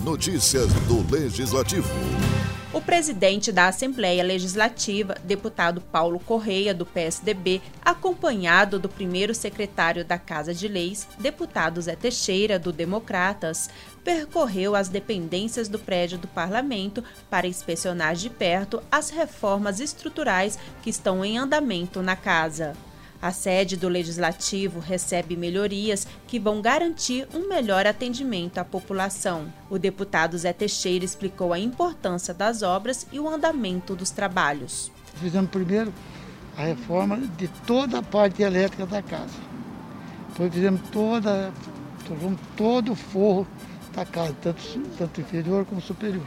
Notícias do Legislativo. O presidente da Assembleia Legislativa, deputado Paulo Correia, do PSDB, acompanhado do primeiro secretário da Casa de Leis, deputado Zé Teixeira, do Democratas, percorreu as dependências do prédio do Parlamento para inspecionar de perto as reformas estruturais que estão em andamento na casa. A sede do Legislativo recebe melhorias que vão garantir um melhor atendimento à população. O deputado Zé Teixeira explicou a importância das obras e o andamento dos trabalhos. Fizemos primeiro a reforma de toda a parte elétrica da casa. Depois fizemos todo o forro da casa, tanto inferior como superior.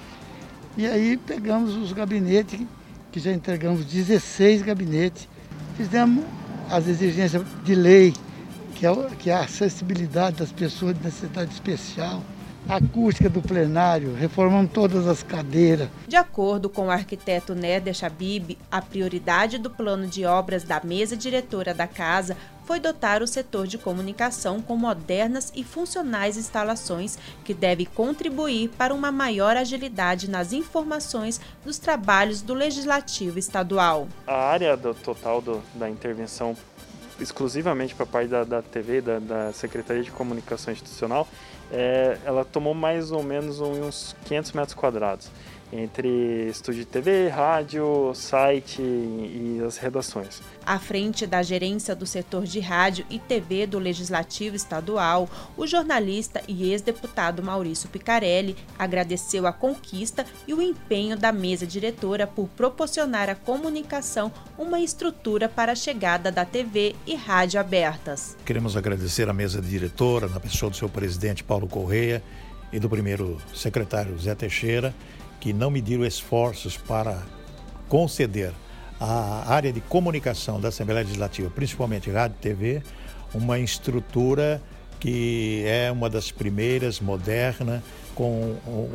E aí pegamos os gabinetes, que já entregamos 16 gabinetes. Fizemos as exigências de lei, que é a acessibilidade das pessoas de necessidade especial, a acústica do plenário, reformamos todas as cadeiras. De acordo com o arquiteto Néder Chabib, a prioridade do plano de obras da mesa diretora da casa foi dotar o setor de comunicação com modernas e funcionais instalações que devem contribuir para uma maior agilidade nas informações dos trabalhos do Legislativo Estadual. A área total da intervenção exclusivamente para a parte da TV, da Secretaria de Comunicação Institucional, ela tomou mais ou menos uns 500 metros quadrados, entre estúdio de TV, rádio, site e as redações. À frente da gerência do setor de rádio e TV do Legislativo Estadual, o jornalista e ex-deputado Maurício Picarelli agradeceu a conquista e o empenho da mesa diretora por proporcionar à comunicação uma estrutura para a chegada da TV e rádio abertas. Queremos agradecer à mesa diretora, na pessoa do seu presidente Paulo Correia e do primeiro secretário Zé Teixeira, que não mediram esforços para conceder à área de comunicação da Assembleia Legislativa, principalmente rádio e TV, uma estrutura que é uma das primeiras, moderna, com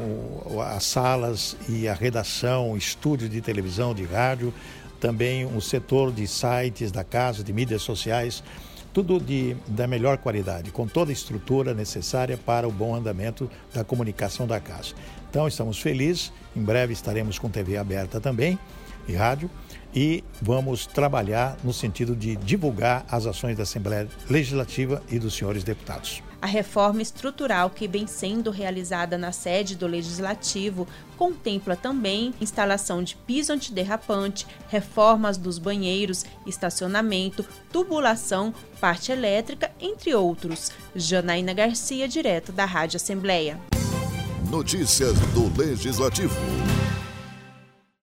as salas e a redação, estúdio de televisão, de rádio, também o setor de sites da casa, de mídias sociais, tudo da melhor qualidade, com toda a estrutura necessária para o bom andamento da comunicação da casa. Então, estamos felizes, em breve estaremos com TV aberta também, e rádio, e vamos trabalhar no sentido de divulgar as ações da Assembleia Legislativa e dos senhores deputados. A reforma estrutural que vem sendo realizada na sede do Legislativo contempla também instalação de piso antiderrapante, reformas dos banheiros, estacionamento, tubulação, parte elétrica, entre outros. Janaína Garcia, direto da Rádio Assembleia. Notícias do Legislativo.